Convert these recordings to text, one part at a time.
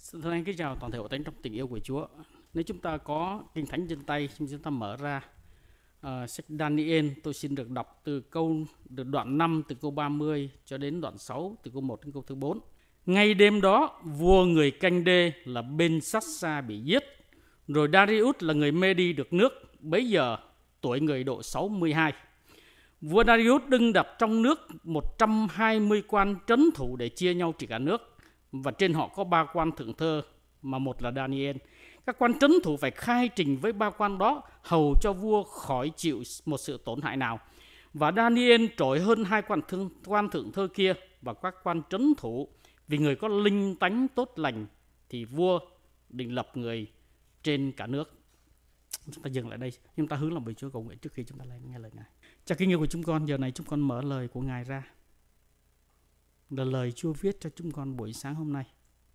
Xin thân ái kính chào toàn thể hội thánh trong tình yêu của Chúa. Nếu chúng ta có Kinh Thánh trên tay, chúng ta mở ra sách Daniel, tôi xin được đọc từ đoạn 5 từ câu 30 cho đến đoạn 6 từ câu 1 đến câu thứ 4. Ngay đêm đó, vua người canh đê là Ben-sắt-sa bị giết, rồi Darius là người Mê-đi được nước. Bấy giờ tuổi người độ 62. Vua Darius đứng đặt trong nước 120 quan trấn thủ để chia nhau trị cả nước, và trên họ có 3 quan thượng thơ, mà một là Daniel. Các quan trấn thủ phải khai trình với 3 quan đó, hầu cho vua khỏi chịu một sự tổn hại nào. Và Daniel trội hơn 2 quan thượng thơ kia và các quan trấn thủ, vì người có linh tánh tốt lành, thì vua định lập người trên cả nước. Chúng ta dừng lại đây, chúng ta hướng lòng về Chúa cầu nguyện trước khi chúng ta nghe lời Ngài. Cha kính yêu của chúng con, giờ này chúng con mở lời của Ngài ra, là lời Chúa viết cho chúng con buổi sáng hôm nay.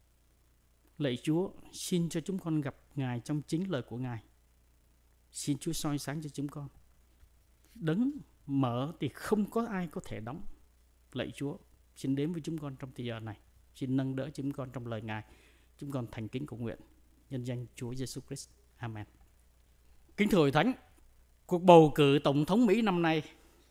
Lạy Chúa, xin cho chúng con gặp Ngài trong chính lời của Ngài. Xin Chúa soi sáng cho chúng con. Đấng mở thì không có ai có thể đóng. Lạy Chúa, xin đến với chúng con trong thời giờ này. Xin nâng đỡ chúng con trong lời Ngài. Chúng con thành kính cầu nguyện nhân danh Chúa Giêsu Christ. Amen. Kính thưa hội thánh, cuộc bầu cử tổng thống Mỹ năm nay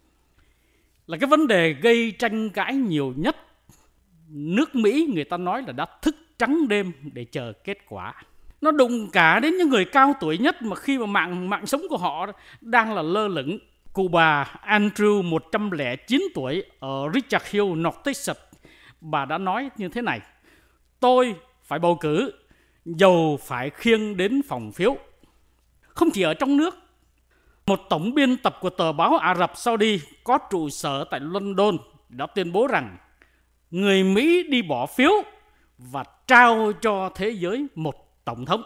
là cái vấn đề gây tranh cãi nhiều nhất. Nước Mỹ người ta nói là đã thức trắng đêm để chờ kết quả. Nó đụng cả đến những người cao tuổi nhất mà khi mà mạng sống của họ đang là lơ lửng. Cụ bà Andrew 109 tuổi ở Richard Hill, North Texas, bà đã nói như thế này: tôi phải bầu cử dầu phải khiêng đến phòng phiếu. Không chỉ ở trong nước, một tổng biên tập của tờ báo Ả Rập Saudi có trụ sở tại London đã tuyên bố rằng người Mỹ đi bỏ phiếu và trao cho thế giới một tổng thống.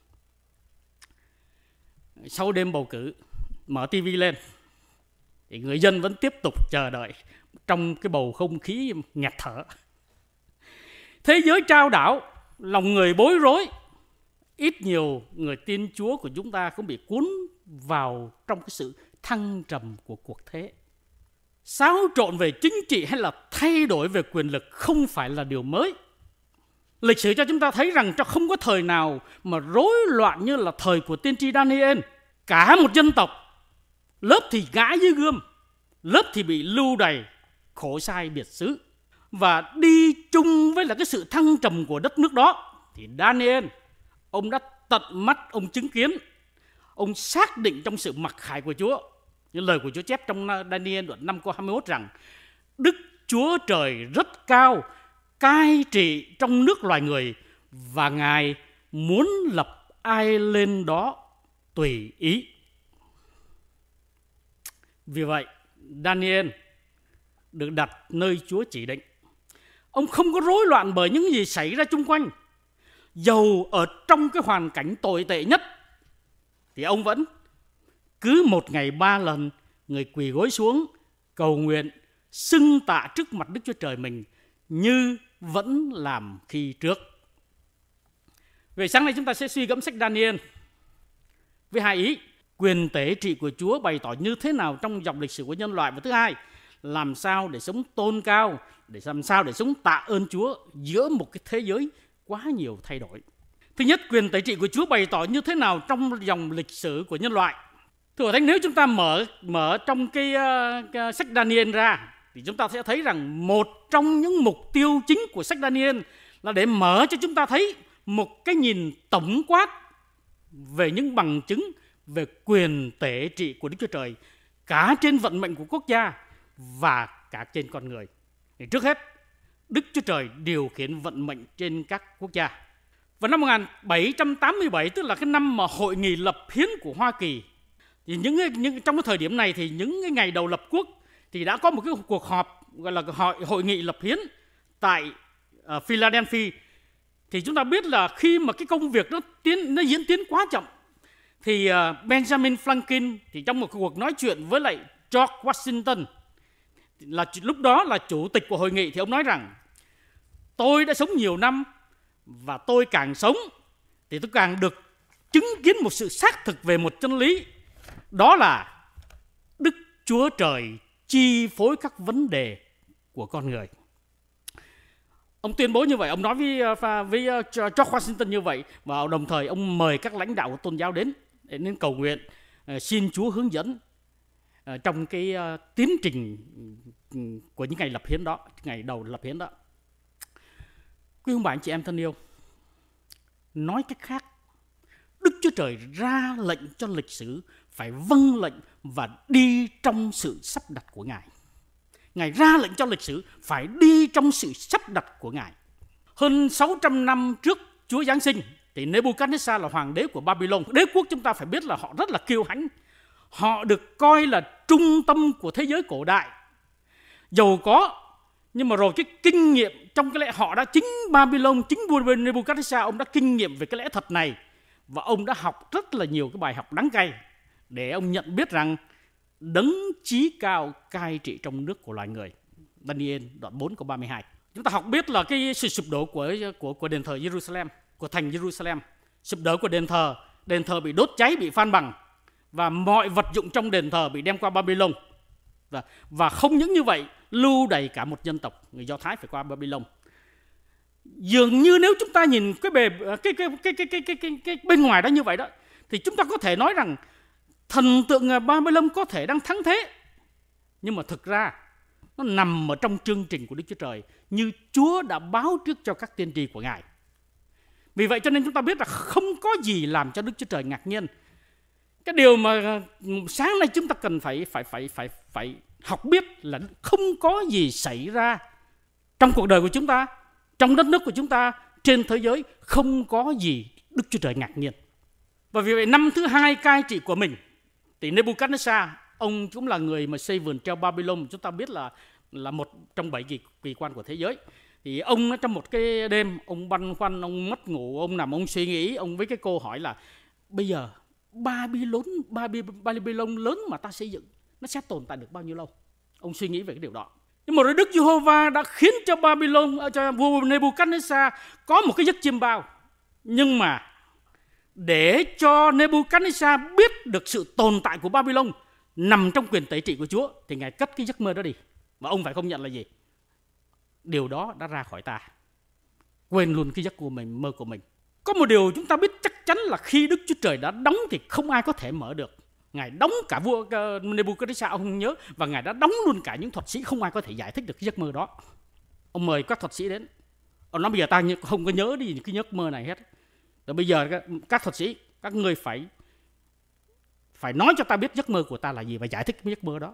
Sau đêm bầu cử, mở TV lên thì người dân vẫn tiếp tục chờ đợi trong cái bầu không khí nghẹt thở. Thế giới trao đảo, lòng người bối rối. Ít nhiều người tin Chúa của chúng ta cũng bị cuốn vào trong cái sự thăng trầm của cuộc thế. Xáo trộn về chính trị hay là thay đổi về quyền lực không phải là điều mới. Lịch sử cho chúng ta thấy rằng không có thời nào mà rối loạn như là thời của tiên tri Daniel. Cả một dân tộc, lớp thì ngã dưới gươm, lớp thì bị lưu đày, khổ sai biệt xứ. Và đi chung với là cái sự thăng trầm của đất nước đó, thì Daniel, ông đã tận mắt ông chứng kiến, ông xác định trong sự mặc khải của Chúa. Như lời của Chúa chép trong Daniel đoạn 5 câu 21 rằng Đức Chúa Trời rất cao, cai trị trong nước loài người, và Ngài muốn lập ai lên đó tùy ý. Vì vậy, Daniel được đặt nơi Chúa chỉ định. Ông không có rối loạn bởi những gì xảy ra chung quanh. Dầu ở trong cái hoàn cảnh tồi tệ nhất, thì ông vẫn cứ một ngày 3 lần người quỳ gối xuống cầu nguyện, xưng tạ trước mặt Đức Chúa Trời mình như vẫn làm khi trước. Về sáng nay chúng ta sẽ suy gẫm sách Daniel với 2 ý: quyền tể trị của Chúa bày tỏ như thế nào trong dòng lịch sử của nhân loại, và thứ hai, làm sao để sống tôn cao, để làm sao để sống tạ ơn Chúa giữa một cái thế giới quá nhiều thay đổi. Thứ nhất, quyền tể trị của Chúa bày tỏ như thế nào trong dòng lịch sử của nhân loại. Thưa Thánh, nếu chúng ta mở trong cái sách Daniel ra, thì chúng ta sẽ thấy rằng một trong những mục tiêu chính của sách Daniel là để mở cho chúng ta thấy một cái nhìn tổng quát về những bằng chứng về quyền tể trị của Đức Chúa Trời, cả trên vận mệnh của quốc gia và cả trên con người. Thì trước hết, Đức Chúa Trời điều khiển vận mệnh trên các quốc gia. Vào năm 1787, tức là cái năm mà hội nghị lập hiến của Hoa Kỳ, thì trong cái thời điểm này thì những cái ngày đầu lập quốc thì đã có một cái cuộc họp gọi là hội nghị lập hiến tại Philadelphia. Thì chúng ta biết là khi mà cái công việc nó diễn tiến quá chậm, thì Benjamin Franklin thì trong một cuộc nói chuyện với lại George Washington, là lúc đó là chủ tịch của hội nghị, thì ông nói rằng tôi đã sống nhiều năm, và tôi càng sống thì tôi càng được chứng kiến một sự xác thực về một chân lý, đó là Đức Chúa Trời chi phối các vấn đề của con người. Ông tuyên bố như vậy, ông nói với George Washington như vậy, và đồng thời ông mời các lãnh đạo của tôn giáo đến cầu nguyện, xin Chúa hướng dẫn trong cái tiến trình của những ngày lập hiến đó, ngày đầu lập hiến đó. Quý ông bà anh chị em thân yêu, nói cách khác, Đức Chúa Trời ra lệnh cho lịch sử phải vâng lệnh và đi trong sự sắp đặt của Ngài. Ngài ra lệnh cho lịch sử phải đi trong sự sắp đặt của Ngài. Hơn 600 năm trước Chúa Giáng sinh thì Nebuchadnezzar là hoàng đế của Babylon. Đế quốc chúng ta phải biết là họ rất là kiêu hãnh. Họ được coi là trung tâm của thế giới cổ đại. Giàu có, nhưng mà rồi cái kinh nghiệm trong cái lẽ họ đã, chính Babylon, chính vua Nebuchadnezzar, ông đã kinh nghiệm về cái lẽ thật này, và ông đã học rất là nhiều cái bài học đắng cay để ông nhận biết rằng đấng chí cao cai trị trong nước của loài người. Daniel đoạn 4 câu 32. Chúng ta học biết là cái sự sụp đổ của đền thờ Jerusalem, của thành Jerusalem. Sụp đổ của đền thờ bị đốt cháy, bị phan bằng, và mọi vật dụng trong đền thờ bị đem qua Babylon. Và không những như vậy, lưu đày cả một dân tộc người Do Thái phải qua Babylon. Dường như nếu chúng ta nhìn cái bên ngoài đó như vậy đó, thì chúng ta có thể nói rằng thần tượng Babylon có thể đang thắng thế, nhưng mà thực ra nó nằm ở trong chương trình của Đức Chúa Trời, như Chúa đã báo trước cho các tiên tri của Ngài. Vì vậy cho nên chúng ta biết là không có gì làm cho Đức Chúa Trời ngạc nhiên. Cái điều mà sáng nay chúng ta cần phải học biết là không có gì xảy ra trong cuộc đời của chúng ta, trong đất nước của chúng ta, trên thế giới, không có gì Đức Chúa Trời ngạc nhiên. Và vì vậy năm thứ hai cai trị của mình thì Nebuchadnezzar, ông cũng là người mà xây vườn treo Babylon, chúng ta biết là một trong 7 kỳ quan của thế giới. Thì ông trong một cái đêm, ông băn khoăn, ông mất ngủ, ông nằm, ông suy nghĩ, ông với cái câu hỏi là bây giờ Babylon lớn mà ta xây dựng, nó sẽ tồn tại được bao nhiêu lâu? Ông suy nghĩ về cái điều đó. Nhưng mà Đức Giê-hô-va đã khiến cho cho vua Nebuchadnezzar có một cái giấc chiêm bao. Nhưng mà để cho Nebuchadnezzar biết được sự tồn tại của Babylon nằm trong quyền tể trị của Chúa, thì Ngài cất cái giấc mơ đó đi. Và ông phải công nhận là gì? Điều đó đã ra khỏi ta. Quên luôn cái giấc mơ của mình. Có một điều chúng ta biết chắc chắn là khi Đức Chúa Trời đã đóng thì không ai có thể mở được. Ngài đóng cả vua Nebuchadnezzar, ông không nhớ, và Ngài đã đóng luôn cả những thuật sĩ, không ai có thể giải thích được cái giấc mơ đó. Ông mời các thuật sĩ đến. Ông nói bây giờ ta không có nhớ đi cái giấc mơ này hết. Rồi bây giờ các thuật sĩ, các ngươi phải nói cho ta biết giấc mơ của ta là gì và giải thích cái giấc mơ đó.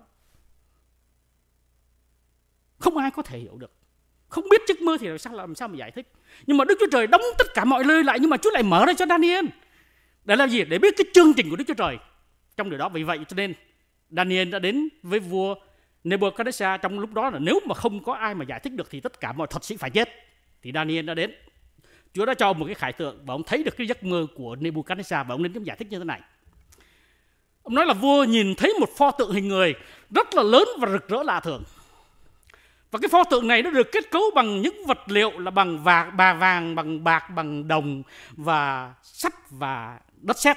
Không ai có thể hiểu được. Không biết giấc mơ thì làm sao mà giải thích. Nhưng mà Đức Chúa Trời đóng tất cả mọi nơi lại, nhưng mà Chúa lại mở ra cho Daniel. Để làm gì? Để biết cái chương trình của Đức Chúa Trời trong điều đó. Vì vậy cho nên Daniel đã đến với vua Nebuchadnezzar trong lúc đó, là nếu mà không có ai mà giải thích được thì tất cả mọi thuật sĩ phải chết. Thì Daniel đã đến. Chúa đã cho ông một cái khải tượng và ông thấy được cái giấc mơ của Nebuchadnezzar, và ông đến giải thích như thế này. Ông nói là vua nhìn thấy một pho tượng hình người rất là lớn và rực rỡ lạ thường. Và cái pho tượng này nó được kết cấu bằng những vật liệu là bằng vàng, bằng bạc, bằng đồng và sắt và đất sét.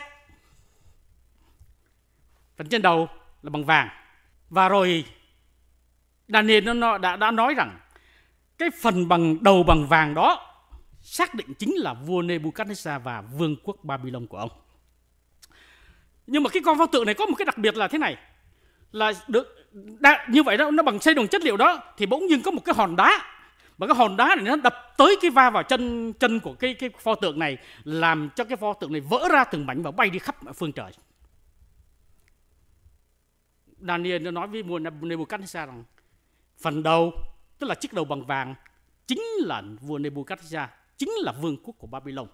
Phần trên đầu là bằng vàng. Và rồi Daniel nó đã nói rằng cái phần đầu bằng vàng đó xác định chính là vua Nebuchadnezzar và vương quốc Babylon của ông. Nhưng mà cái con pho tượng này có một cái đặc biệt là thế này, là như vậy đó, nó bằng xây bằng chất liệu đó, thì bỗng dưng có một cái hòn đá, và cái hòn đá này nó đập tới cái va vào chân của cái pho tượng này, làm cho cái pho tượng này vỡ ra từng mảnh và bay đi khắp phương trời. Daniel nó nói với vua Nebuchadnezzar rằng phần đầu, tức là chiếc đầu bằng vàng, chính là vua Nebuchadnezzar, chính là vương quốc của Babylon.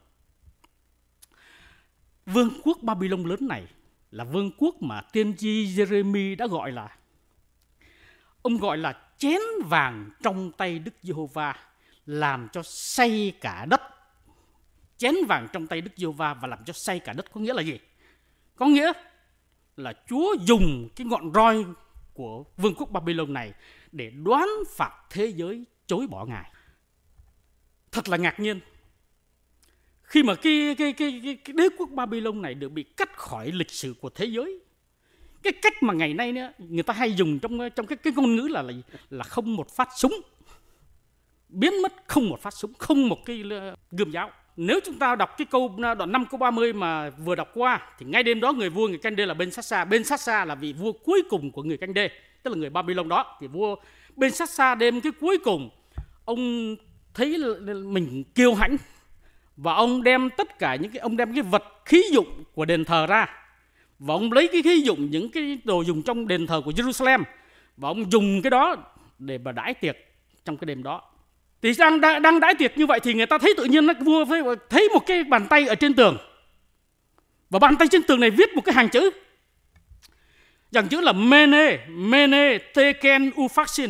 Vương quốc Babylon lớn này là vương quốc mà tiên tri Jeremy đã gọi là, ông gọi là chén vàng trong tay Đức Giê-hô-va, làm cho say cả đất. Chén vàng trong tay Đức Giê-hô-va và làm cho say cả đất có nghĩa là gì? Có nghĩa là Chúa dùng cái ngọn roi của vương quốc Babylon này để đoán phạt thế giới chối bỏ Ngài. Thật là ngạc nhiên. Khi mà cái đế quốc Babylon này được bị cắt khỏi lịch sử của thế giới, cái cách mà ngày nay nữa, người ta hay dùng trong cái ngôn ngữ là không một phát súng biến mất, không một phát súng, không một cái gươm giáo. Nếu chúng ta đọc cái đoạn 5 câu 30 mà vừa đọc qua, thì ngay đêm đó người vua người canh đê là Bên-sát-sa. Bên-sát-sa là vị vua cuối cùng của người canh đê, tức là người Babylon đó. Thì vua Bên-sát-sa đêm cái cuối cùng, ông thấy mình kiêu hãnh, và ông đem tất cả ông đem cái vật khí dụng của đền thờ ra, và ông lấy cái khí dụng, những cái đồ dùng trong đền thờ của Jerusalem, và ông dùng cái đó để mà đãi tiệc trong cái đêm đó. Thì đang đãi tiệc như vậy thì người ta thấy tự nhiên vua thấy một cái bàn tay ở trên tường, và bàn tay trên tường này viết một cái hàng chữ, dòng chữ là Mene Tekel Upharsin.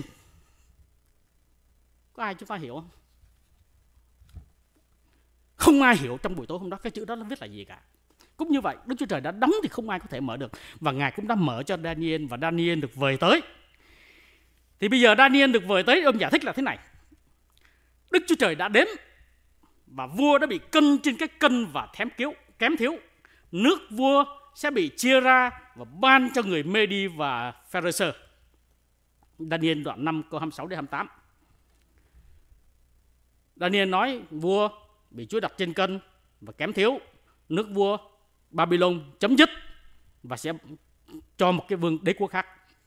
Có ai chúng ta hiểu không? Không ai hiểu trong buổi tối hôm đó cái chữ đó nó viết là gì cả. Cũng như vậy, Đức Chúa Trời đã đóng thì không ai có thể mở được, và Ngài cũng đã mở cho Daniel, và Daniel được vời tới. Thì bây giờ Daniel được vời tới, ông giải thích là thế này: Đức Chúa Trời đã đến, và vua đã bị cân trên cái cân và kém thiếu. Nước vua sẽ bị chia ra và ban cho người Medi và Pharisee. Daniel đoạn 5 câu 26 đến 28. Daniel nói vua bị Chúa đặt trên cân và kém thiếu, nước vua Babylon chấm dứt và sẽ cho một cái vương đế quốc khác.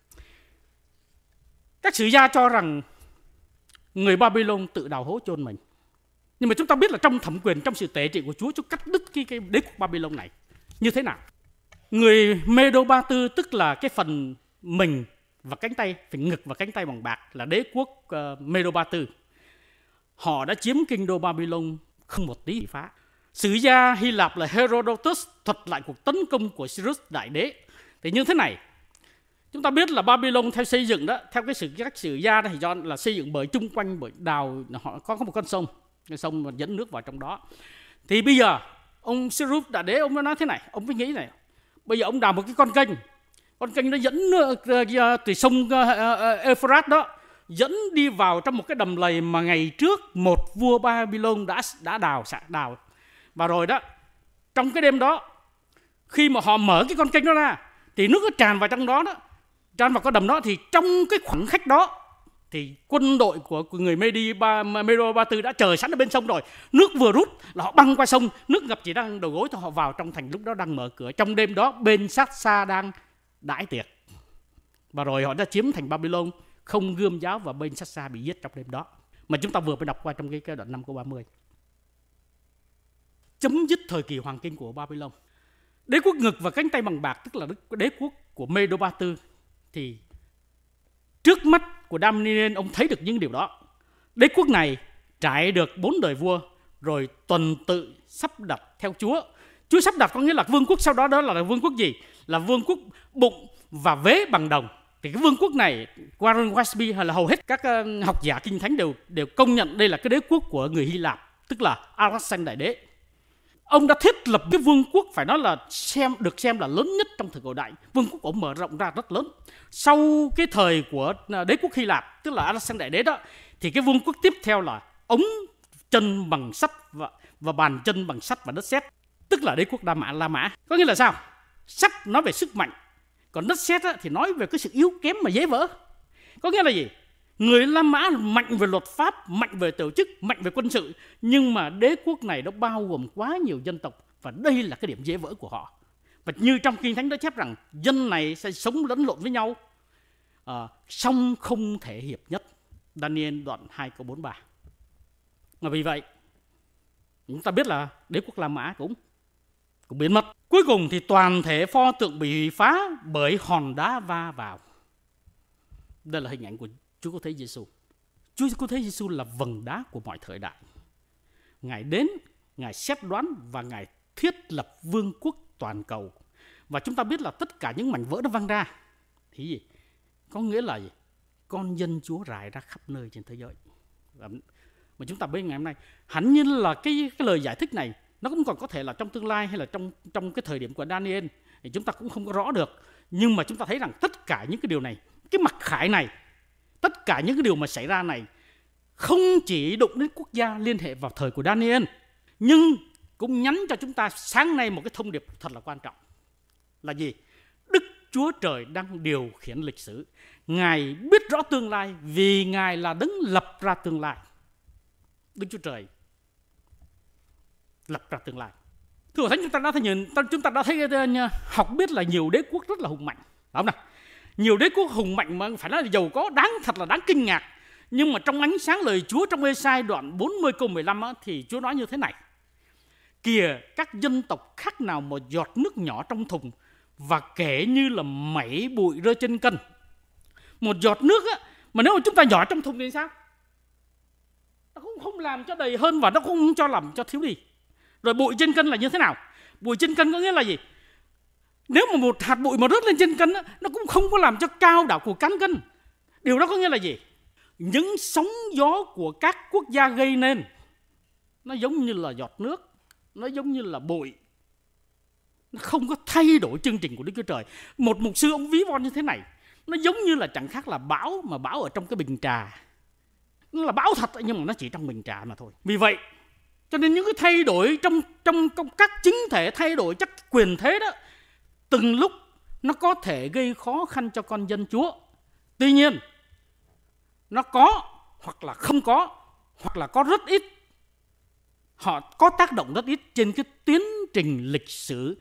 Các sử gia cho rằng người Babylon tự đào hố chôn mình. Nhưng mà chúng ta biết là trong thẩm quyền, trong sự tể trị của Chúa cắt đứt cái đế quốc Babylon này như thế nào. Người Medo-Ba Tư, tức là cái phần mình và cánh tay, phần ngực và cánh tay bằng bạc, là đế quốc Medo-Ba Tư. Họ đã chiếm kinh đô Babylon không một tí bị phá. Sử gia Hy Lạp là Herodotus thuật lại cuộc tấn công của Cyrus đại đế. Thì như thế này, chúng ta biết là Babylon theo xây dựng đó, theo các sử gia đó, thì do là xây dựng bởi chung quanh bởi đào, họ có một con sông, cái sông mà dẫn nước vào trong đó. Thì bây giờ ông Cyrus đại đế ông nói thế này, ông mới nghĩ này, bây giờ ông đào một cái con kênh nó dẫn từ sông Euphrates đó, dẫn đi vào trong một cái đầm lầy mà ngày trước một vua Babylon đã đào. Và rồi đó, trong cái đêm đó, khi mà họ mở cái con kênh đó ra, thì nước nó tràn vào trong đó, tràn vào cái đầm đó, thì trong cái khoảnh khắc đó thì quân đội của người Medo-Ba Tư đã chờ sẵn ở bên sông rồi. Nước vừa rút là họ băng qua sông, nước ngập chỉ đang đầu gối thôi, họ vào trong thành, lúc đó đang mở cửa. Trong đêm đó Bên-sát-sa đang đãi tiệc, và rồi họ đã chiếm thành Babylon, không gươm giáo, và Bên-sát-sa bị giết trong đêm đó, mà chúng ta vừa mới đọc qua trong cái đoạn 5 câu 30. Chấm dứt thời kỳ hoàng kinh của Babylon. Đế quốc ngực và cánh tay bằng bạc, tức là đế quốc của Medo-Ba Tư, thì trước mắt của Daniel, ông thấy được những điều đó. Đế quốc này trải được 4 đời vua, rồi tuần tự sắp đặt theo Chúa. Chúa sắp đặt có nghĩa là vương quốc sau đó là vương quốc gì? Là vương quốc bụng và vế bằng đồng. Thì cái vương quốc này, Warren Wiersbe hay là hầu hết các học giả kinh thánh đều công nhận đây là cái đế quốc của người Hy Lạp, tức là Alexander đại đế. Ông đã thiết lập cái vương quốc phải nói là được xem là lớn nhất trong thời cổ đại. Vương quốc của ông mở rộng ra rất lớn. Sau cái thời của đế quốc Hy Lạp, tức là Alexander đại đế đó, thì cái vương quốc tiếp theo là ống chân bằng sắt và bàn chân bằng sắt và đất sét, tức là đế quốc La Mã. Có nghĩa là sao? Sắt nói về sức mạnh, còn đất sét thì nói về cái sự yếu kém mà dễ vỡ. Có nghĩa là gì? Người La Mã mạnh về luật pháp, mạnh về tổ chức, mạnh về quân sự, nhưng mà đế quốc này nó bao gồm quá nhiều dân tộc, và đây là cái điểm dễ vỡ của họ. Và như trong Kinh Thánh đã chép rằng dân này sẽ sống lẫn lộn với nhau, song không thể hiệp nhất. Daniel đoạn 2 câu 43. Và vì vậy chúng ta biết là đế quốc La Mã cũng biến mất. Cuối cùng thì toàn thể pho tượng bị hủy phá bởi hòn đá va vào. Đây là hình ảnh của Chúa Cứu Thế Giêsu. Chúa Cứu Thế Giêsu là vầng đá của mọi thời đại. Ngài đến, Ngài xét đoán và Ngài thiết lập vương quốc toàn cầu. Và chúng ta biết là tất cả những mảnh vỡ nó văng ra thì gì? Có nghĩa là gì? Con dân Chúa rải ra khắp nơi trên thế giới. Mà chúng ta biết ngày hôm nay, hẳn nhiên là cái lời giải thích này nó cũng còn có thể là trong tương lai hay là trong cái thời điểm của Daniel thì chúng ta cũng không có rõ được. Nhưng mà chúng ta thấy rằng tất cả những cái điều này, cái mặc khải này, tất cả những cái điều mà xảy ra này không chỉ đụng đến quốc gia liên hệ vào thời của Daniel, nhưng cũng nhắn cho chúng ta sáng nay một cái thông điệp thật là quan trọng. Là gì? Đức Chúa Trời đang điều khiển lịch sử. Ngài biết rõ tương lai vì Ngài là đấng lập ra tương lai. Đức Chúa Trời lập ra tương lai. Thưa Hội Thánh, chúng ta đã thấy học biết là nhiều đế quốc rất là hùng mạnh, phải không nào? Nhiều đế quốc hùng mạnh mà phải nói là giàu có, thật là đáng kinh ngạc. Nhưng mà trong ánh sáng lời Chúa trong Ê-sai đoạn 40 câu 15 thì Chúa nói như thế này: kìa, các dân tộc khác nào một giọt nước nhỏ trong thùng, và kể như là mẩy bụi rơi trên cân. Một giọt nước mà nếu mà chúng ta nhỏ trong thùng thì sao? Nó cũng không làm cho đầy hơn và nó cũng không cho làm cho thiếu đi. Rồi bụi trên cân là như thế nào? Bụi trên cân có nghĩa là gì? Nếu mà một hạt bụi mà rớt lên trên cân nó cũng không có làm cho cao đảo của cán cân. Điều đó có nghĩa là gì? Những sóng gió của các quốc gia gây nên nó giống như là giọt nước, nó giống như là bụi, nó không có thay đổi chương trình của Đức Chúa Trời. Một mục sư ông ví von như thế này: nó giống như là chẳng khác là bão, mà bão ở trong cái bình trà. Nó là bão thật nhưng mà nó chỉ trong bình trà mà thôi. Vì vậy cho nên những cái thay đổi trong các chính thể, thay đổi chắc quyền thế đó, từng lúc nó có thể gây khó khăn cho con dân Chúa. Tuy nhiên nó có hoặc là không có, hoặc là có rất ít, họ có tác động rất ít trên cái tiến trình lịch sử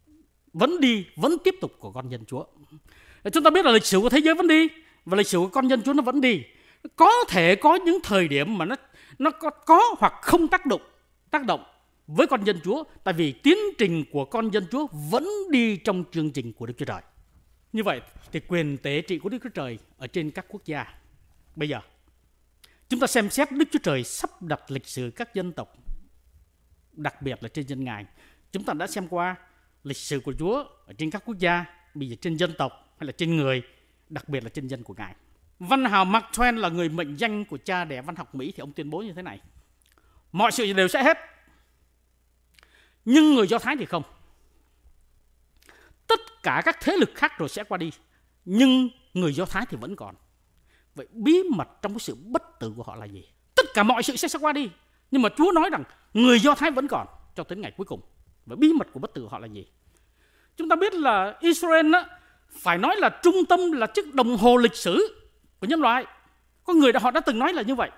vẫn tiếp tục của con dân Chúa. Chúng ta biết là lịch sử của thế giới vẫn đi, và lịch sử của con dân Chúa nó vẫn đi. Có thể có những thời điểm mà nó có hoặc không tác động với con dân Chúa, tại vì tiến trình của con dân Chúa vẫn đi trong chương trình của Đức Chúa Trời. Như vậy thì quyền tế trị của Đức Chúa Trời ở trên các quốc gia. Bây giờ chúng ta xem xét Đức Chúa Trời sắp đặt lịch sử các dân tộc, đặc biệt là trên dân Ngài. Chúng ta đã xem qua lịch sử của Chúa ở trên các quốc gia, bây giờ trên dân tộc hay là trên người, đặc biệt là trên dân của Ngài. Văn hào Mark Twain là người mệnh danh của cha đẻ văn học Mỹ, thì ông tuyên bố như thế này: mọi sự đều sẽ hết, nhưng người Do Thái thì không. Tất cả các thế lực khác rồi sẽ qua đi, nhưng người Do Thái thì vẫn còn. Vậy bí mật trong cái sự bất tử của họ là gì? Tất cả mọi sự sẽ qua đi, nhưng mà Chúa nói rằng người Do Thái vẫn còn cho tới ngày cuối cùng. Và bí mật của bất tử của họ là gì? Chúng ta biết là Israel phải nói là trung tâm, là chiếc đồng hồ lịch sử của nhân loại. Có người họ đã từng nói là như vậy.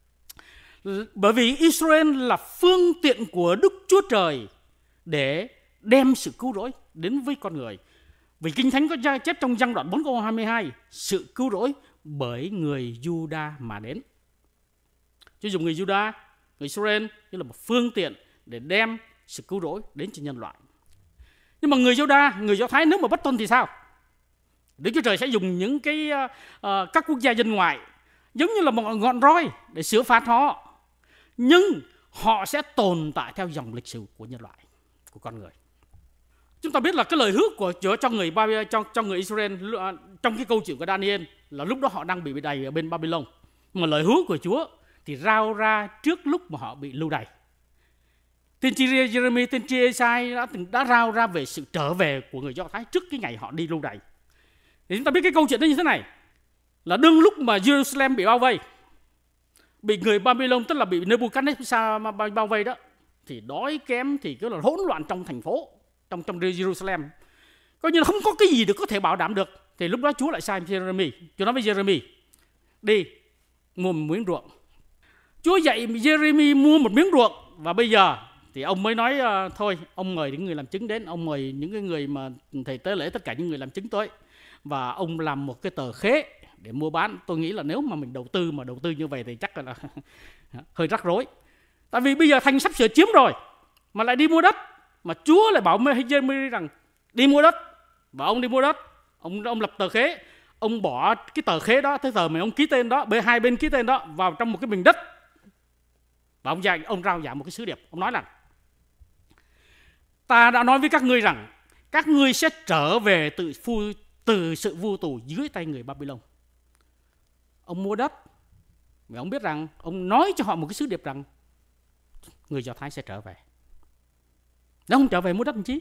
Bởi vì Israel là phương tiện của Đức Chúa Trời để đem sự cứu rỗi đến với con người. Vì Kinh Thánh có chép trong Giăng đoạn 4 câu 22: sự cứu rỗi bởi người Juda mà đến. Chúa dùng người Juda, người Israel như là một phương tiện để đem sự cứu rỗi đến cho nhân loại. Nhưng mà người Juda, người Do Thái nếu mà bất tuân thì sao? Đức Chúa Trời sẽ dùng những các quốc gia dân ngoại giống như là một ngọn roi để xử phạt họ. Nhưng họ sẽ tồn tại theo dòng lịch sử của nhân loại, của con người. Chúng ta biết là cái lời hứa của Chúa cho người Israel trong cái câu chuyện của Daniel là lúc đó họ đang bị đày ở bên Babylon. Mà lời hứa của Chúa thì rao ra trước lúc mà họ bị lưu đày. Tiên tri Jeremy, tiên tri Ê-sai đã rao ra về sự trở về của người Do Thái trước cái ngày họ đi lưu đày. Thì chúng ta biết cái câu chuyện đó như thế này: là đương lúc mà Jerusalem bị bao vây, bị người Babylon, tức là bị Nebuchadnezzar bao vây đó, thì đói kém, thì cứ là hỗn loạn trong thành phố, trong Jerusalem, coi như là không có cái gì được có thể bảo đảm được. Thì lúc đó Chúa lại sai Jeremy. Chúa nói với Jeremy: đi mua một miếng ruộng. Chúa dạy Jeremy mua một miếng ruộng, và bây giờ thì ông mới nói thôi, ông mời những người làm chứng đến, ông mời những cái người mà thầy tế lễ, tất cả những người làm chứng tới, và ông làm một cái tờ khế để mua bán. Tôi nghĩ là nếu mà mình đầu tư như vậy thì chắc là hơi rắc rối. Tại vì bây giờ thành sắp sửa chiếm rồi mà lại đi mua đất, mà Chúa lại bảo Jeremy rằng đi mua đất. Và ông đi mua đất, ông lập tờ khế, ông bỏ cái tờ khế đó, cái tờ mà ông ký tên đó, hai bên ký tên đó vào trong một cái bình đất. Và ông rao giảng một cái sứ điệp. Ông nói rằng: ta đã nói với các ngươi rằng các ngươi sẽ trở về từ sự vô tù dưới tay người Babylon. Ông mua đất, và ông biết rằng ông nói cho họ một cái sứ điệp rằng người Do Thái sẽ trở về. Nếu không trở về mua đất làm chi?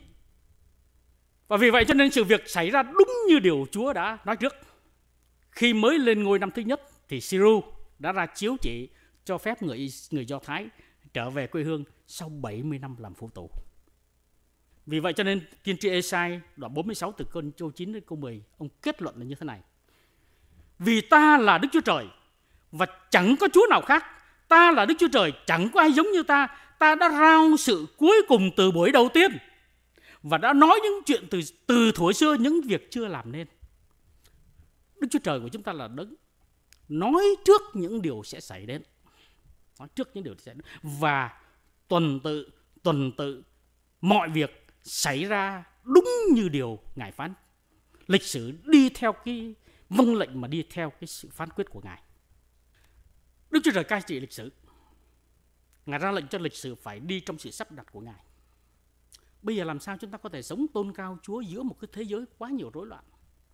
Và vì vậy cho nên sự việc xảy ra đúng như điều Chúa đã nói trước. Khi mới lên ngôi năm thứ nhất thì Siru đã ra chiếu chỉ cho phép người Do Thái trở về quê hương sau 70 năm làm phụ tù. Vì vậy cho nên tiên tri Ê-sai đoạn 46 từ câu 9 đến câu 10, ông kết luận là như thế này: vì ta là Đức Chúa Trời và chẳng có Chúa nào khác, ta là Đức Chúa Trời, chẳng có ai giống như ta. Ta đã rao sự cuối cùng từ buổi đầu tiên và đã nói những chuyện từ thuở xưa, những việc chưa làm nên. Đức Chúa Trời của chúng ta là đấng nói trước những điều sẽ xảy đến, nói trước những điều sẽ xảy đến, và tuần tự mọi việc xảy ra đúng như điều Ngài phán. Lịch sử đi theo cái vâng lệnh mà đi theo cái sự phán quyết của Ngài. Đức Chúa Trời cai trị lịch sử. Ngài ra lệnh cho lịch sử phải đi trong sự sắp đặt của Ngài. Bây giờ làm sao chúng ta có thể sống tôn cao Chúa giữa một cái thế giới quá nhiều rối loạn?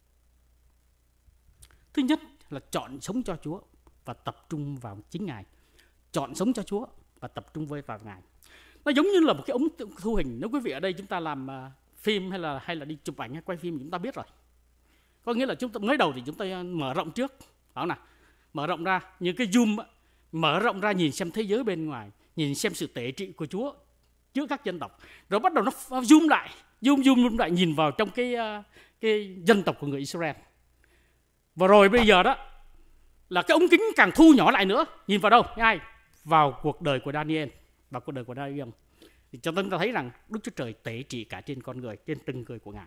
Thứ nhất là chọn sống cho Chúa và tập trung vào chính Ngài. Chọn sống cho Chúa và tập trung vào Ngài. Nó giống như là một cái ống thu hình. Nếu quý vị ở đây chúng ta làm phim hay là đi chụp ảnh hay quay phim, chúng ta biết rồi. Có nghĩa là chúng ta mới đầu thì chúng ta mở rộng trước, phải không nào? Mở rộng ra như cái zoom, mở rộng ra nhìn xem thế giới bên ngoài, nhìn xem sự tể trị của Chúa trước các dân tộc. Rồi bắt đầu nó zoom lại nhìn vào trong cái dân tộc của người Israel. Và rồi bây giờ đó là cái ống kính càng thu nhỏ lại nữa, nhìn vào đâu? Ai? Vào cuộc đời của Daniel, vào cuộc đời của Daniel. Thì cho chúng ta thấy rằng Đức Chúa Trời tể trị cả trên con người, trên từng người của Ngài.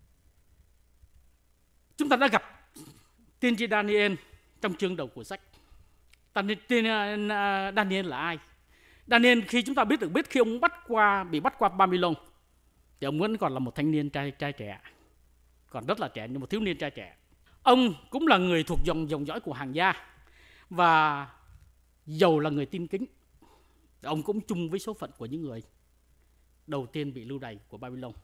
Chúng ta đã gặp tiên tri Daniel trong chương đầu của sách. Daniel là ai? Daniel khi chúng ta biết khi ông bị bắt qua Babylon thì ông vẫn còn là một thanh niên trai trẻ, còn rất là trẻ, nhưng một thiếu niên trai trẻ. Ông cũng là người thuộc dòng dõi của hàng gia, và dầu là người tin kính, ông cũng chung với số phận của những người đầu tiên bị lưu đày của Babylon.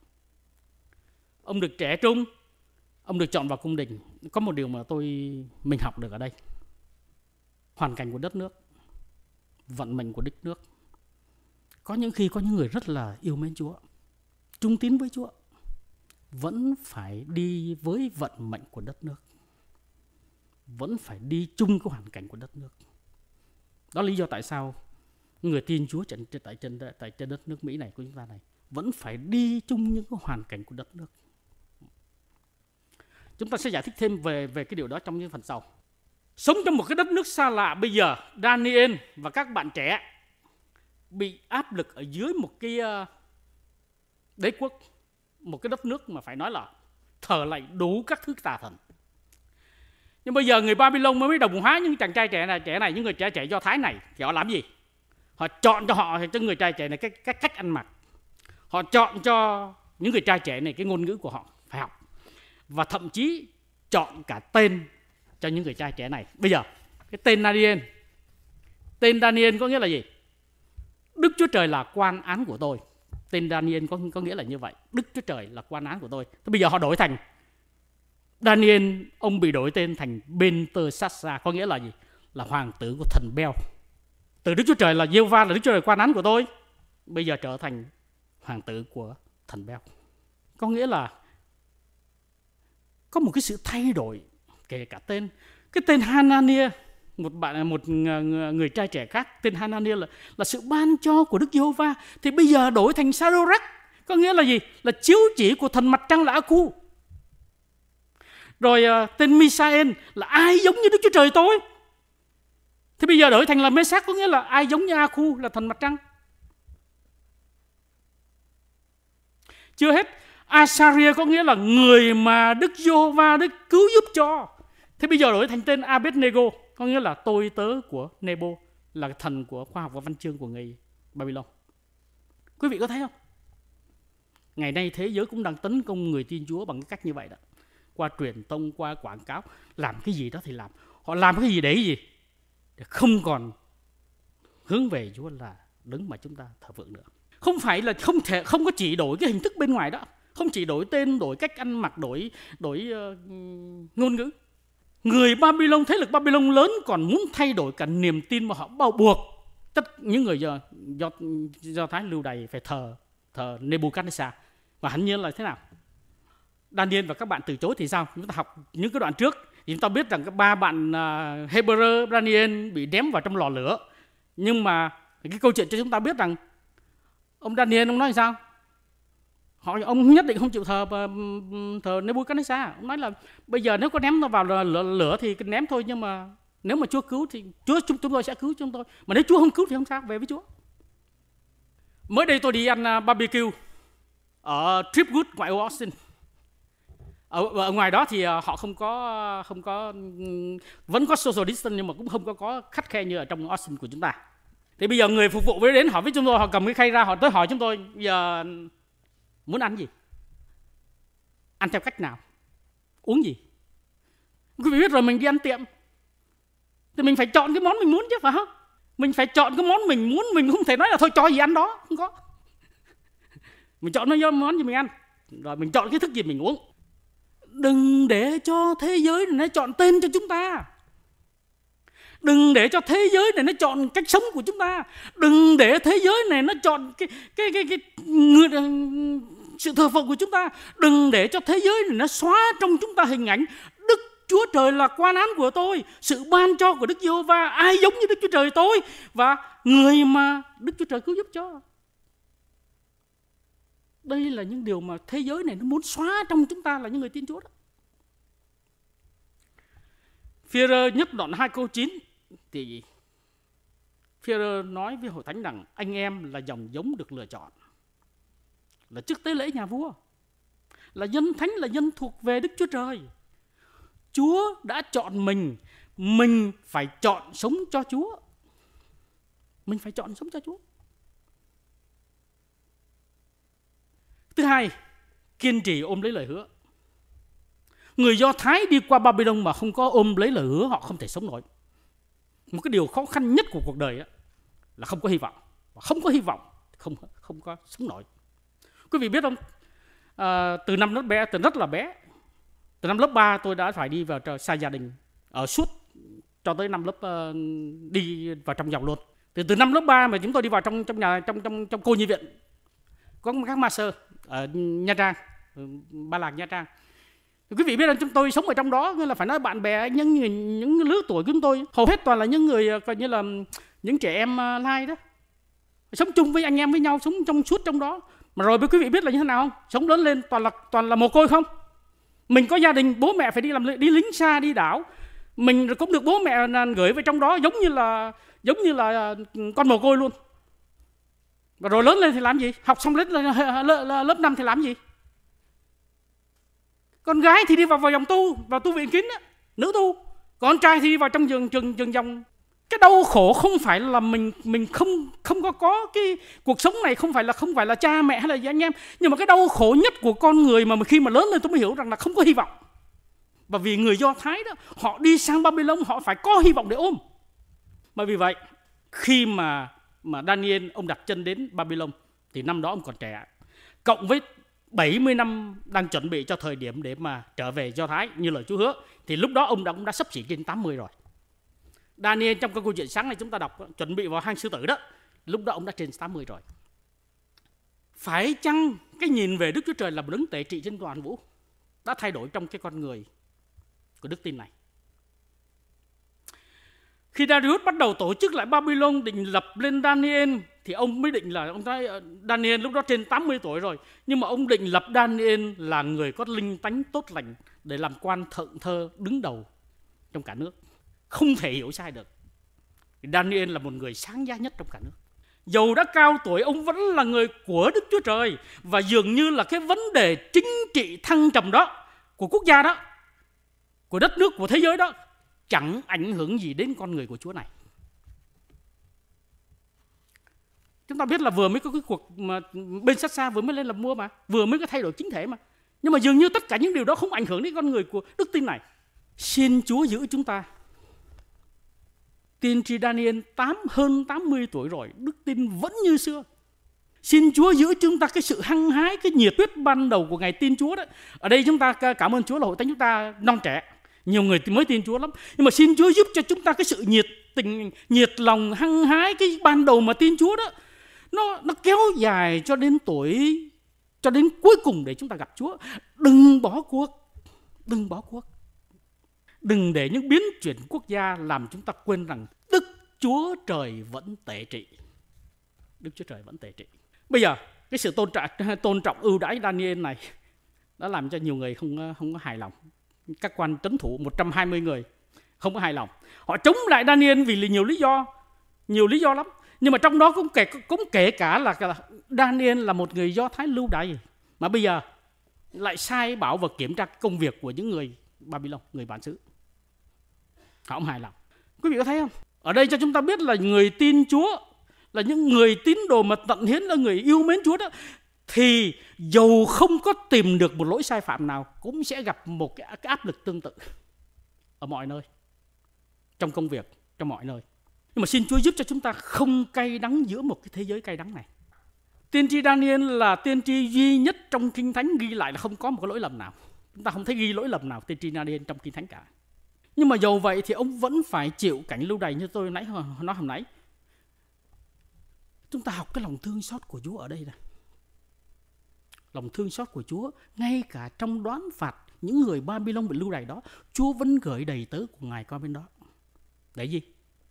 Ông được trẻ trung, ông được chọn vào cung đình. Có một điều mà mình học được ở đây: hoàn cảnh của đất nước, vận mệnh của đất nước. Có những khi có những người rất là yêu mến Chúa, trung tín với Chúa, vẫn phải đi với vận mệnh của đất nước, vẫn phải đi chung cái hoàn cảnh của đất nước. Đó là lý do tại sao người tin Chúa tại trên đất nước Mỹ này của chúng ta này vẫn phải đi chung những cái hoàn cảnh của đất nước. Chúng ta sẽ giải thích thêm về cái điều đó trong những phần sau. Sống trong một cái đất nước xa lạ, bây giờ Daniel và các bạn trẻ bị áp lực ở dưới một cái đế quốc, một cái đất nước mà phải nói là thờ lạy đủ các thứ tà thần. Nhưng bây giờ người Babylon mới đồng hóa những chàng trai trẻ này, những người trẻ Do Thái này, thì họ làm gì? Họ chọn cho người trai trẻ này cái cách ăn mặc. Họ chọn cho những người trai trẻ này cái ngôn ngữ của họ phải học. Và thậm chí chọn cả tên cho những người trai trẻ này. Bây giờ cái tên Daniel có nghĩa là gì? Đức Chúa Trời là quan án của tôi. Tên Daniel có nghĩa là như vậy. Đức Chúa Trời là quan án của tôi. Thế bây giờ họ đổi thành Daniel, ông bị đổi tên thành Belteshazzar, có nghĩa là gì? Là hoàng tử của thần Bel. Từ Đức Chúa Trời là Giê-hô-va, là Đức Chúa Trời quan án của tôi, bây giờ trở thành hoàng tử của thần Bel. Có nghĩa là có một cái sự thay đổi kể cả tên. Cái tên Hanania, một người trai trẻ khác tên Hanania là sự ban cho của Đức Giê-hô-va, thì bây giờ đổi thành Sadrach, có nghĩa là gì? Là chiếu chỉ của thần mặt trăng là A-cu. Rồi tên Misael là ai giống như Đức Chúa Trời tôi, thì bây giờ đổi thành là Mê-sác, có nghĩa là ai giống như A-cu là thần mặt trăng. Chưa hết, Asaria có nghĩa là người mà Đức Giê-hô-va Đức cứu giúp cho. Thế bây giờ đổi thành tên Abednego, có nghĩa là tôi tớ của Nebo, là thần của khoa học và văn chương của người Babylon. Quý vị có thấy không? Ngày nay thế giới cũng đang tấn công người tin Chúa bằng cái cách như vậy đó. Qua truyền thông, qua quảng cáo, làm cái gì đó thì làm. Họ làm cái gì để gì? Để không còn hướng về Chúa là đấng mà chúng ta thờ phượng nữa. Không phải là không có chỉ đổi cái hình thức bên ngoài đó, không chỉ đổi tên, đổi cách ăn mặc, đổi ngôn ngữ. Người Babylon, thế lực Babylon lớn còn muốn thay đổi cả niềm tin mà họ bao buộc tất những người Do Thái lưu đày phải thờ Nebuchadnezzar. Và hẳn nhiên là thế nào? Daniel và các bạn từ chối thì sao? Chúng ta học những cái đoạn trước thì chúng ta biết rằng các ba bạn Hebrew, Daniel bị ném vào trong lò lửa. Nhưng mà cái câu chuyện cho chúng ta biết rằng ông Daniel ông nói sao? Ông nhất định không chịu thờ Nebuchadnezzar. Ông nói là bây giờ nếu có ném nó vào lửa thì ném thôi, nhưng mà Nếu mà Chúa cứu thì chúng tôi sẽ cứu chúng tôi. Mà nếu Chúa không cứu thì không sao, về với Chúa. Mới đây tôi đi ăn barbecue ở Tripwood ngoại ô Austin. Ở ngoài đó thì họ không có vẫn có social distance, nhưng mà cũng không có khắt khe như ở trong Austin của chúng ta. Thì bây giờ người phục vụ với đến hỏi với chúng tôi, họ cầm cái khay ra, họ tới hỏi chúng tôi giờ muốn ăn gì, ăn theo cách nào, uống gì. Quý vị biết rồi, mình đi ăn tiệm thì mình phải chọn cái món mình muốn chứ, phải không? Mình phải chọn cái món mình muốn, mình không thể nói là thôi cho gì ăn đó, không có. Mình chọn món gì mình ăn, rồi mình chọn cái thức gì mình uống. Đừng để cho thế giới này nó chọn tên cho chúng ta. Đừng để cho thế giới này nó chọn cách sống của chúng ta. Đừng để thế giới này nó chọn sự thờ phượng của chúng ta. Đừng để cho thế giới này nó xóa trong chúng ta hình ảnh Đức Chúa Trời là quan án của tôi, sự ban cho của Đức Giê-hô-va, ai giống như Đức Chúa Trời tôi, và người mà Đức Chúa Trời cứu giúp cho. Đây là những điều mà thế giới này nó muốn xóa trong chúng ta là những người tin Chúa đó. Phi-e-rơ nhất đoạn 2 câu 9 thì Phi-e-rơ nói với hội thánh rằng anh em là dòng giống được lựa chọn, là chức tế lễ nhà vua, là dân thánh, là dân thuộc về Đức Chúa Trời. Chúa đã chọn mình phải chọn sống cho Chúa. Mình phải chọn sống cho Chúa. Thứ hai, kiên trì ôm lấy lời hứa. Người Do Thái đi qua Babylon mà không có ôm lấy lời hứa, họ không thể sống nổi. Một cái điều khó khăn nhất của cuộc đời là không có hy vọng. Và không có hy vọng, không có sống nổi. Quý vị biết không, từ năm rất là bé, từ năm lớp 3 tôi đã phải đi vào xa gia đình, ở suốt cho tới năm lớp đi vào trong dòng luôn. Từ năm lớp 3 mà chúng tôi đi vào trong nhà, trong cô nhi viện, có các master ở Nha Trang, Ba Lạc Nha Trang. Quý vị biết là chúng tôi sống ở trong đó, là phải nói bạn bè, những lứa tuổi của chúng tôi hầu hết toàn là những người coi như là những trẻ em lai đó, sống chung với anh em với nhau, sống trong suốt trong đó. Mà rồi quý vị biết là như thế nào không? Sống lớn lên toàn là mồ côi không. Mình có gia đình, bố mẹ phải đi lính xa, đi đảo, mình cũng được bố mẹ gửi vào trong đó, giống như là con mồ côi luôn. Và rồi lớn lên thì làm gì? Học xong lớp 5 thì làm gì? Con gái thì đi vào dòng tu, vào tu viện kín đó, nữ tu. Con trai thì đi vào trong trường dòng. Cái đau khổ không phải là mình không có cái cuộc sống này, không phải là cha mẹ hay là anh em, nhưng mà cái đau khổ nhất của con người mà khi mà lớn lên tôi mới hiểu rằng là không có hy vọng. Và vì người Do Thái đó, họ đi sang Babylon, họ phải có hy vọng để ôm. Mà vì vậy, khi mà Daniel ông đặt chân đến Babylon thì năm đó ông còn trẻ, cộng với 70 năm đang chuẩn bị cho thời điểm để mà trở về Do Thái như lời Chúa hứa, thì lúc đó ông đã sắp xỉ trên 80 rồi. Daniel trong câu chuyện sáng này chúng ta đọc, chuẩn bị vào hang sư tử đó, lúc đó ông đã trên 80 rồi. Phải chăng cái nhìn về Đức Chúa Trời là một đấng tể trị trên toàn vũ đã thay đổi trong cái con người của đức tin này? Khi Darius bắt đầu tổ chức lại Babylon, định lập lên Daniel, thì ông mới định là, ông thấy Daniel lúc đó trên 80 tuổi rồi, nhưng mà ông định lập Daniel là người có linh tánh tốt lành để làm quan thượng thơ đứng đầu trong cả nước. Không thể hiểu sai được. Daniel là một người sáng giá nhất trong cả nước. Dầu đã cao tuổi, ông vẫn là người của Đức Chúa Trời. Và dường như là cái vấn đề chính trị thăng trầm đó, của quốc gia đó, của đất nước, của thế giới đó, chẳng ảnh hưởng gì đến con người của Chúa này. Chúng ta biết là vừa mới có cái cuộc mà bên sát xa vừa mới lên làm vua mà, vừa mới có thay đổi chính thể mà. Nhưng mà dường như tất cả những điều đó không ảnh hưởng đến con người của đức tin này. Xin Chúa giữ chúng ta. Tiên tri Daniel hơn 80 tuổi rồi, đức tin vẫn như xưa. Xin Chúa giữ chúng ta cái sự hăng hái, cái nhiệt huyết ban đầu của ngày tin Chúa đó. Ở đây chúng ta cảm ơn Chúa là hội thánh chúng ta non trẻ, nhiều người mới tin Chúa lắm. Nhưng mà xin Chúa giúp cho chúng ta cái sự nhiệt tình, nhiệt lòng, hăng hái cái ban đầu mà tin Chúa đó, nó kéo dài cho đến cuối cùng để chúng ta gặp Chúa. Đừng bỏ cuộc. Đừng để những biến chuyển quốc gia làm chúng ta quên rằng Đức Chúa Trời vẫn tể trị. Đức Chúa Trời vẫn tể trị. Bây giờ cái sự tôn trọng ưu đãi Daniel này đã làm cho nhiều người không có hài lòng. Các quan trấn thủ 120 người không có hài lòng. Họ chống lại Daniel vì nhiều lý do lắm. Nhưng mà trong đó cũng kể cả là Daniel là một người Do Thái lưu đày, mà bây giờ lại sai bảo và kiểm tra công việc của những người Babylon, người bản xứ. Họ không hài lòng. Quý vị có thấy không? Ở đây cho chúng ta biết là người tin Chúa, là những người tín đồ mà tận hiến, là người yêu mến Chúa đó, thì dầu không có tìm được một lỗi sai phạm nào cũng sẽ gặp một cái áp lực tương tự ở mọi nơi, trong công việc, trong mọi nơi. Nhưng mà xin Chúa giúp cho chúng ta không cay đắng giữa một cái thế giới cay đắng này. Tiên tri Daniel là tiên tri duy nhất trong Kinh Thánh ghi lại là không có một cái lỗi lầm nào. Chúng ta không thấy ghi lỗi lầm nào tiên tri Daniel trong Kinh Thánh cả. Nhưng mà dầu vậy thì ông vẫn phải chịu cảnh lưu đày như tôi nói hồi nãy. Chúng ta học cái lòng thương xót của Chúa ở đây nè. Lòng thương xót của Chúa, ngay cả trong đoán phạt những người Babylon bị lưu đày đó, Chúa vẫn gửi đầy tớ của Ngài qua bên đó. Để gì?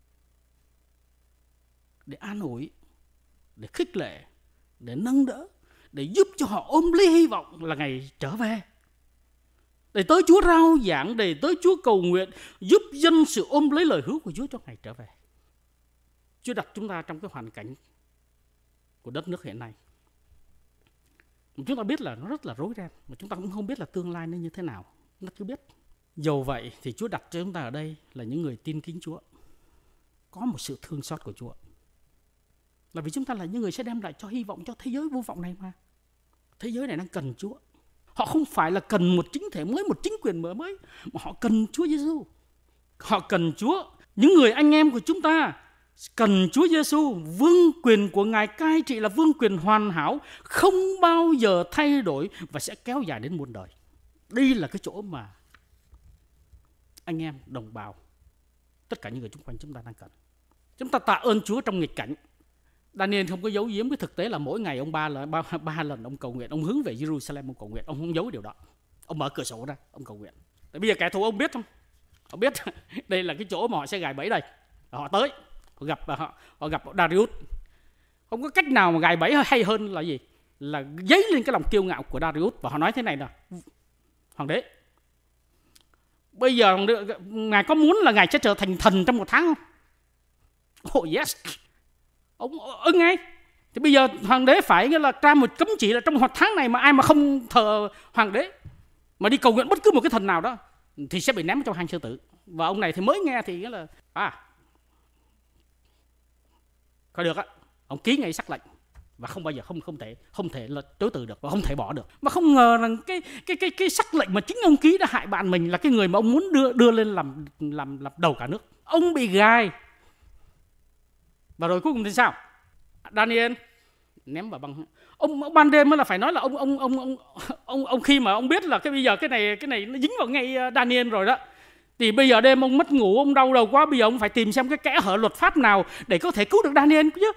Để an ủi, để khích lệ, để nâng đỡ, để giúp cho họ ôm lấy hy vọng là ngày trở về. Để tới Chúa rao giảng, để tới Chúa cầu nguyện, giúp dân sự ôm lấy lời hứa của Chúa cho ngày trở về. Chúa đặt chúng ta trong cái hoàn cảnh của đất nước hiện nay. Chúng ta biết là nó rất là rối ren, mà chúng ta cũng không biết là tương lai nó như thế nào. Chúng ta cứ biết. Dầu vậy thì Chúa đặt cho chúng ta ở đây là những người tin kính Chúa, có một sự thương xót của Chúa. Là vì chúng ta là những người sẽ đem lại cho hy vọng cho thế giới vô vọng này mà. Thế giới này đang cần Chúa. Họ không phải là cần một chính thể mới, một chính quyền mới, mà họ cần Chúa Giêsu. Họ cần Chúa. Những người anh em của chúng ta cần Chúa Giêsu. Vương quyền của Ngài cai trị là vương quyền hoàn hảo, không bao giờ thay đổi và sẽ kéo dài đến muôn đời. Đây là cái chỗ mà anh em, đồng bào, tất cả những người xung quanh chúng ta đang cần. Chúng ta tạ ơn Chúa trong nghịch cảnh. Daniel không có giấu giếm cái thực tế là mỗi ngày ông ba lần ông cầu nguyện, ông hướng về Jerusalem ông cầu nguyện, ông không giấu điều đó. Ông mở cửa sổ ra, ông cầu nguyện. Tại bây giờ kẻ thù ông biết không? Họ biết đây là cái chỗ mà họ sẽ gài bẫy đây. Họ tới, họ gặp Darius. Không có cách nào mà gài bẫy hay hơn là gì? Là dấy lên cái lòng kiêu ngạo của Darius, và họ nói thế này nè: Hoàng đế, bây giờ ngài có muốn là ngài sẽ trở thành thần trong 1 tháng không? Oh yes. Ông ưng ngay. Thì bây giờ hoàng đế phải là ra một cấm chỉ là trong 1 tháng này mà ai mà không thờ hoàng đế mà đi cầu nguyện bất cứ một cái thần nào đó thì sẽ bị ném trong hang sư tử. Và ông này thì mới nghe thì nghĩa là coi được á, ông ký ngay sắc lệnh và không bao giờ không thể là chối từ được và không thể bỏ được. Mà không ngờ rằng cái sắc lệnh mà chính ông ký đã hại bạn mình, là cái người mà ông muốn đưa lên làm đầu cả nước. Ông bị gài. Và rồi cuối cùng thì sao? Daniel ném vào băng. Ông ban đêm mới là phải nói là ông khi mà ông biết là bây giờ cái này nó dính vào ngay Daniel rồi đó, thì bây giờ đêm ông mất ngủ, ông đau đầu quá, bây giờ ông phải tìm xem cái kẽ hở luật pháp nào để có thể cứu được Daniel chứ.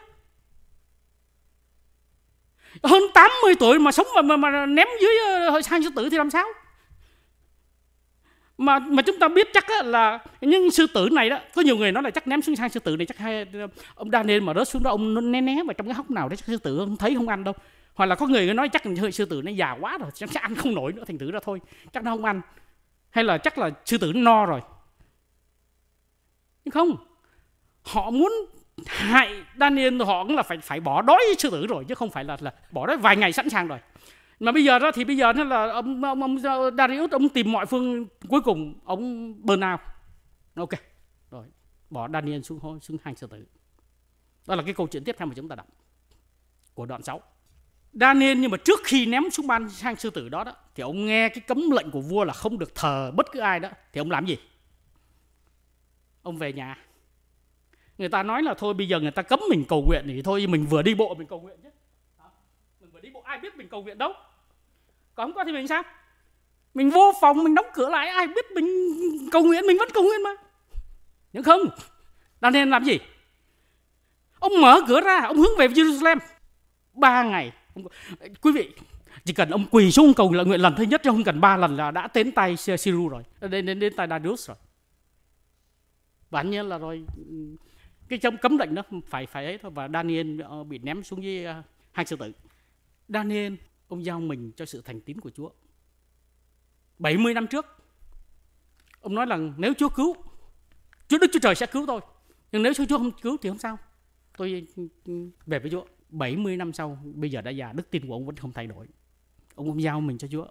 Hơn 80 tuổi mà sống mà ném dưới hang sư tử thì làm sao? Mà chúng ta biết chắc là những sư tử này đó, có nhiều người nói là chắc ném xuống hang sư tử này chắc ông Daniel mà rớt xuống đó ông né vào trong cái hốc nào đấy, chắc sư tử không thấy không ăn đâu. Hoặc là có người nói chắc là sư tử nó già quá rồi, chắc sẽ ăn không nổi nữa, thành thử ra thôi chắc nó không ăn. Hay là chắc là sư tử nó no rồi. Nhưng không, họ muốn hại Daniel, họ cũng là phải bỏ đói sư tử rồi, chứ không phải là bỏ đói vài ngày sẵn sàng rồi. Mà bây giờ đó thì bây giờ nó là ông Darius ông tìm mọi phương, cuối cùng ông burn out. Ok, rồi bỏ Daniel xuống hang sư tử. Đó là cái câu chuyện tiếp theo mà chúng ta đọc của đoạn 6. Daniel nhưng mà trước khi ném xuống hang sư tử đó thì ông nghe cái cấm lệnh của vua là không được thờ bất cứ ai đó, thì ông làm gì? Ông về nhà. Người ta nói là thôi bây giờ người ta cấm mình cầu nguyện thì thôi mình vừa đi bộ mình cầu nguyện chứ. Mình vừa đi bộ ai biết mình cầu nguyện đâu. Còn không có thì mình sao? Mình vô phòng mình đóng cửa lại, ai biết mình cầu nguyện, mình vẫn cầu nguyện mà. Nhưng không, Daniel làm gì? Ông mở cửa ra, ông hướng về Jerusalem 3 ngày. Quý vị, chỉ cần ông quỳ xuống cầu nguyện lần thứ nhất, chứ không cần 3 lần là đã đến tay Siru rồi, đến tay Darius rồi. Và nhiên là rồi cái cấm lệnh đó phải ấy thôi, và Daniel bị ném xuống dưới hang sư tử. Daniel ông giao mình cho sự thành tín của Chúa. 70 năm trước ông nói là nếu Chúa cứu Đức Chúa Trời sẽ cứu tôi. Nhưng nếu Chúa không cứu thì không sao, tôi về với Chúa. 70 năm sau, bây giờ đã già, đức tin của ông vẫn không thay đổi. Ông không giao mình cho Chúa.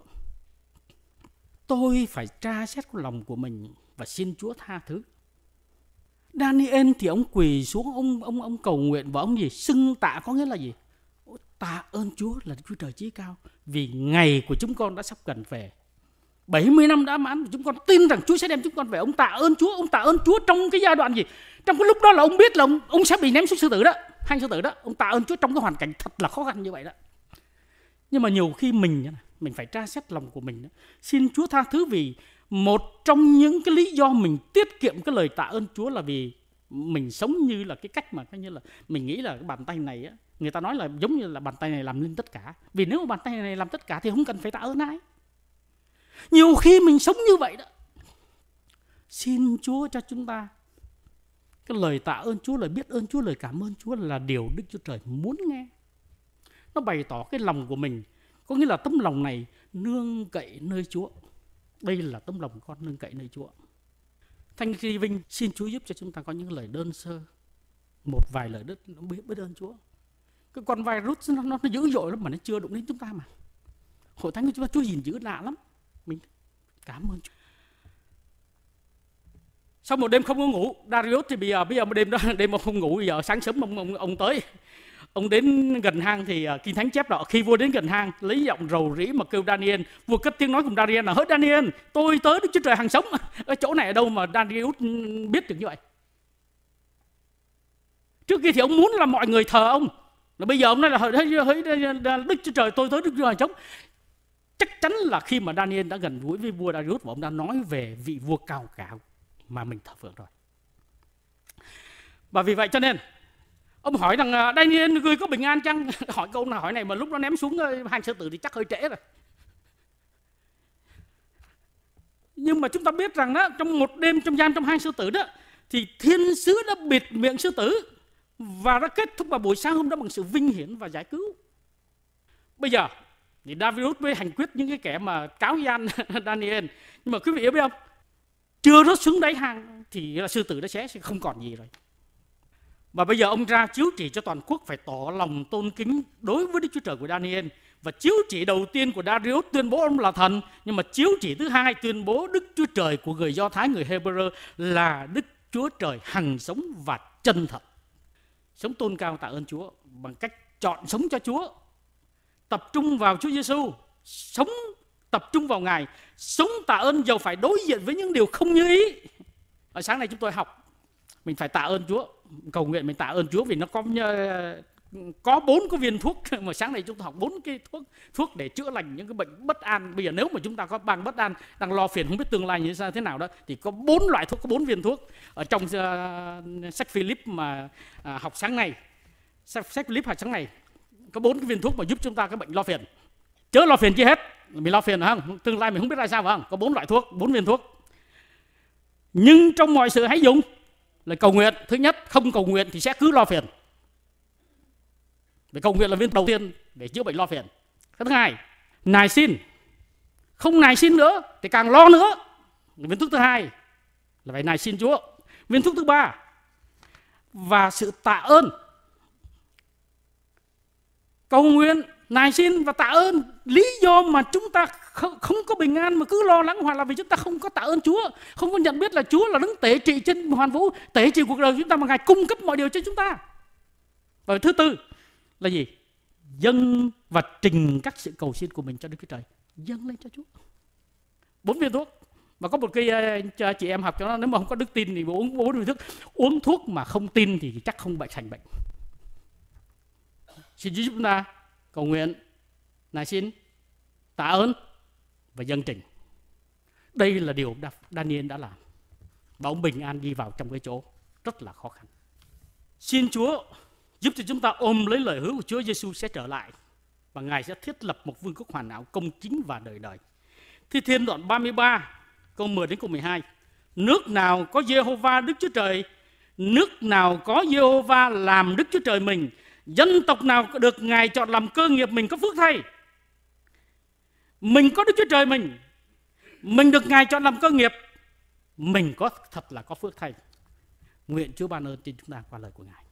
Tôi phải tra xét cái lòng của mình và xin Chúa tha thứ. Daniel thì ông quỳ xuống, ông cầu nguyện và ông gì? Xưng tạ, có nghĩa là gì? Tạ ơn Chúa là Chúa Trời chí cao, vì ngày của chúng con đã sắp gần về. 70 năm đã mãn, chúng con tin rằng Chúa sẽ đem chúng con về. Ông tạ ơn Chúa, ông tạ ơn Chúa trong cái giai đoạn gì? Trong cái lúc đó là ông biết là ông sẽ bị ném xuống sư tử đó, hang sư tử đó. Ông tạ ơn Chúa trong cái hoàn cảnh thật là khó khăn như vậy đó. Nhưng mà nhiều khi mình phải tra xét lòng của mình đó. Xin Chúa tha thứ, vì một trong những cái lý do mình tiết kiệm cái lời tạ ơn Chúa là vì mình sống như là cái cách mà coi như là mình nghĩ là cái bàn tay này á, người ta nói là giống như là bàn tay này làm nên tất cả. Vì nếu mà bàn tay này làm tất cả thì không cần phải tạ ơn ai. Nhiều khi mình sống như vậy đó. Xin Chúa cho chúng ta cái lời tạ ơn Chúa, lời biết ơn Chúa, lời cảm ơn Chúa là điều Đức Chúa Trời muốn nghe. Nó bày tỏ cái lòng của mình, có nghĩa là tấm lòng này nương cậy nơi Chúa. Đây là tấm lòng con nương cậy nơi Chúa. Thanh Kỳ Vinh xin Chúa giúp cho chúng ta có những lời đơn sơ, một vài lời biết ơn Chúa. Cái con virus nó dữ dội lắm mà nó chưa đụng đến chúng ta mà. Hội thánh của chúng ta Chúa gìn giữ lạ lắm. Mình cảm ơn Chúa. Sau một đêm không có ngủ, Darius thì bây giờ một đêm không ngủ, bây giờ sáng sớm ông tới. Ông đến gần hang thì Kinh Thánh chép đó, khi vua đến gần hang, lấy giọng rầu rĩ mà kêu Daniel. Vua cất tiếng nói cùng Daniel là: hỡi Daniel, tôi tới Đức Chúa Trời hằng sống. Ở chỗ này ở đâu mà Darius biết được như vậy? Trước kia thì ông muốn là mọi người thờ ông, là bây giờ ông nói là hỡi Đức Chúa Trời, tôi tới Đức Chúa Trời hằng sống. Chắc chắn là khi mà Daniel đã gần gũi với vua Darius và ông đã nói về vị vua cao cả mà mình thờ phượng rồi. Và vì vậy cho nên ông hỏi rằng: Daniel, người có bình an chăng? Hỏi câu hỏi này mà lúc nó ném xuống hang sư tử thì chắc hơi trễ rồi. Nhưng mà chúng ta biết rằng đó, trong một đêm trong giam trong hang sư tử đó, thì thiên sứ đã bịt miệng sư tử và đã kết thúc vào buổi sáng hôm đó bằng sự vinh hiển và giải cứu. Bây giờ thì Darius mới hành quyết những cái kẻ mà cáo gian Daniel. Nhưng mà quý vị biết không, chưa rớt xuống đáy hang thì là sư tử đã sẽ không còn gì rồi. Và bây giờ ông ra chiếu chỉ cho toàn quốc phải tỏ lòng tôn kính đối với Đức Chúa Trời của Daniel. Và chiếu chỉ đầu tiên của Darius tuyên bố ông là thần. Nhưng mà chiếu chỉ thứ hai tuyên bố Đức Chúa Trời của người Do Thái, người Hebrew là Đức Chúa Trời hằng sống và chân thật. Sống tôn cao tạ ơn Chúa bằng cách chọn sống cho Chúa, tập trung vào Chúa Giêsu, sống tập trung vào Ngài, sống tạ ơn dầu phải đối diện với những điều không như ý. Ở sáng nay chúng tôi học mình phải tạ ơn Chúa, cầu nguyện mình tạ ơn Chúa vì nó có 4 cái viên thuốc mà sáng nay chúng ta học 4 cái thuốc để chữa lành những cái bệnh bất an. Bây giờ nếu mà chúng ta có bằng bất an, đang lo phiền không biết tương lai như thế nào đó, thì có 4 loại thuốc, có 4 viên thuốc ở trong sách Philip mà học sáng nay. Sách Philip học sáng nay có 4 cái viên thuốc mà giúp chúng ta cái bệnh lo phiền. Chớ lo phiền chi hết, mình lo phiền không? Tương lai mình không biết ra sao phải không? Có 4 loại thuốc, 4 viên thuốc. Nhưng trong mọi sự hãy dùng lời cầu nguyện. Thứ nhất, không cầu nguyện thì sẽ cứ lo phiền. Để cầu nguyện là viên đầu tiên để chữa bệnh lo phiền. Cái thứ hai, nài xin. Không nài xin nữa thì càng lo nữa. Viên thuốc thứ hai là phải nài xin Chúa. Viên thuốc thứ ba và sự tạ ơn. Cầu nguyện, nài xin và tạ ơn. Lý do mà chúng ta không có bình an mà cứ lo lắng hoặc là vì chúng ta không có tạ ơn Chúa, không có nhận biết là Chúa là đấng tể trị trên hoàn vũ, tể trị cuộc đời chúng ta mà Ngài cung cấp mọi điều cho chúng ta. Và thứ tư là gì? Dâng và trình các sự cầu xin của mình cho Đức Chúa Trời. Dâng lên cho Chúa. 4 viên thuốc. Và có một cái chị em học cho nó, nếu mà không có đức tin thì uống 4 viên thuốc. Uống thuốc mà không tin thì chắc không thành bệnh. Xin Chúa giúp chúng ta cầu nguyện, nài xin, tạ ơn và dâng trình. Đây là điều Daniel đã làm. Và ông bình an đi vào trong cái chỗ rất là khó khăn. Xin Chúa giúp cho chúng ta ôm lấy lời hứa của Chúa Giêsu sẽ trở lại và Ngài sẽ thiết lập một vương quốc hoàn hảo, công chính và đời đời. Thi Thiên đoạn 33 câu 10 đến câu 12. Nước nào có Giê-hô-va Đức Chúa Trời, nước nào có Giê-hô-va làm Đức Chúa Trời mình, dân tộc nào được Ngài chọn làm cơ nghiệp mình có phước thay. Mình có Đức Chúa Trời mình được Ngài chọn làm cơ nghiệp, mình có thật là có phước thay. Nguyện Chúa ban ơn trên chúng ta qua lời của Ngài.